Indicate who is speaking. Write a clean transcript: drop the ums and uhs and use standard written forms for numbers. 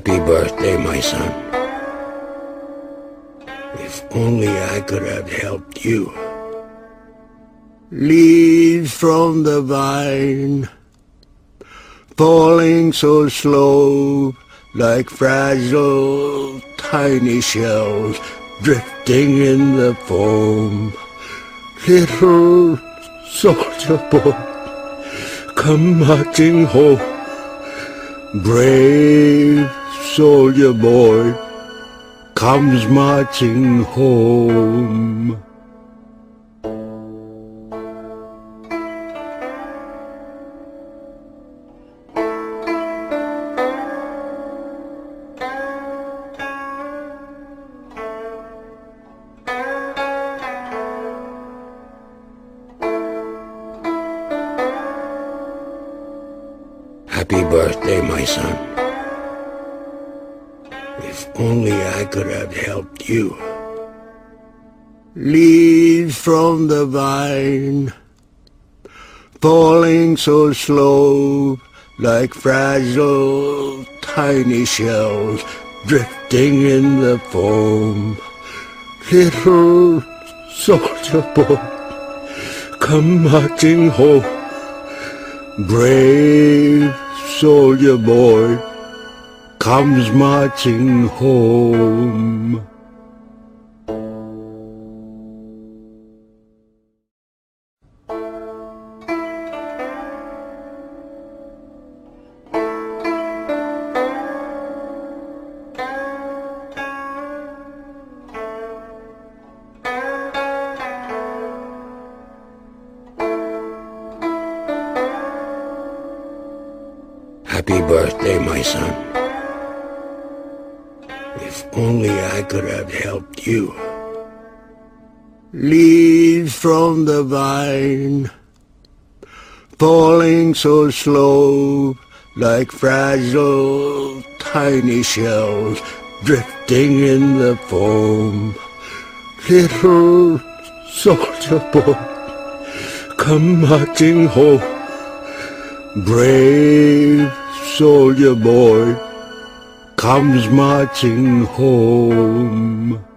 Speaker 1: Happy birthday, my son. If only I could have helped you. Leaves from the vine, falling so slow, like fragile tiny shells drifting in the foam. Little soldier boy, come marching home. Brave soldier boy comes marching home. Happy birthday, my son. If only I could have helped you. Leaves from the vine, falling so slow, like fragile tiny shells drifting in the foam. Little soldier boy, come marching home. Brave soldier boy comes marching home. Happy birthday, my son. If only I could have helped you. Leaves from the vine, falling so slow, like fragile tiny shells drifting in the foam. Little soldier boy, come marching home. Brave soldier boy comes marching home.